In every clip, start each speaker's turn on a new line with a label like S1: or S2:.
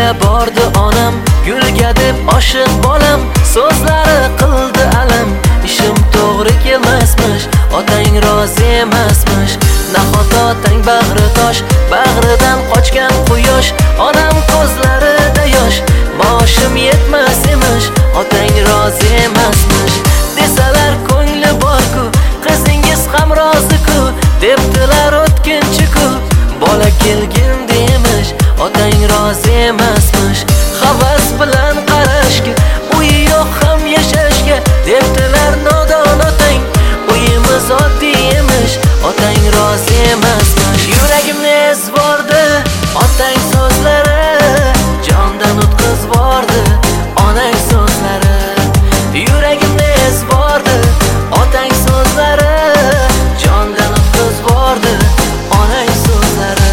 S1: To'yga bordi onam, gulga deb oshiq bolam, so'zlari qildi alam. Ishim to'g'ri kelmasmish, otang rozi emasmish. Nahot otang bag'ri tosh, bag'ridan qochgan quyosh, onam ko'zlarida yosh. Maoshim yetmas emish, otang rozi emasmish. Desalar ko'ngli bor-ku, qizingiz ham rozi-ku, debdilar o'tkinchi-ku. Bola kelgin demish, otang rozi emasmish. Havas bilan qarashga, uyi yo'q ham yashashga, debdilar nodon otang. Uyimiz oddiy emish, otang rozi emasmish. Yuragimni ezvordi otang so'zlari, jondan o'tkazvordi onang so'zlari. Yuragimni ezvordi otang so'zlari, jondan o'tkazvordi onang so'zlari.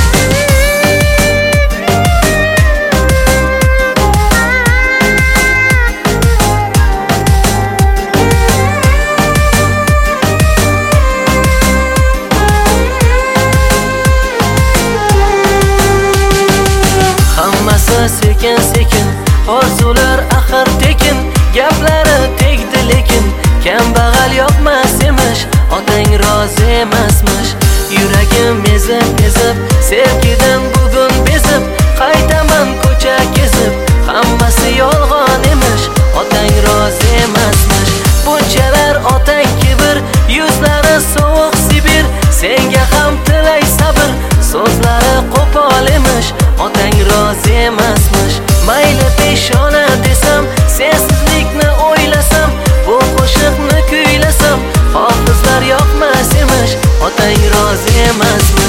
S1: Sekin sekin orzular axir tekin, gaplari tegdi lekin kambag'al yoqmas emish, otang rozi emasmish. Yuragim ezib sevgidan bugun bezib, qaytaman ko'cha kezib, hammasi yolg'on emish, otang rozi emasmish. Bunchalar otang kibr, yuzlari sovuq Sibir, senga ham tilay sabr, so'zlari qo'pol emish, otang rozi emasmish. Mayli peshona desam, sensizlikni o'ylasam, bu qo'shiqni kuylasam, hofizlar yoqmas emish, otang rozi emasmish.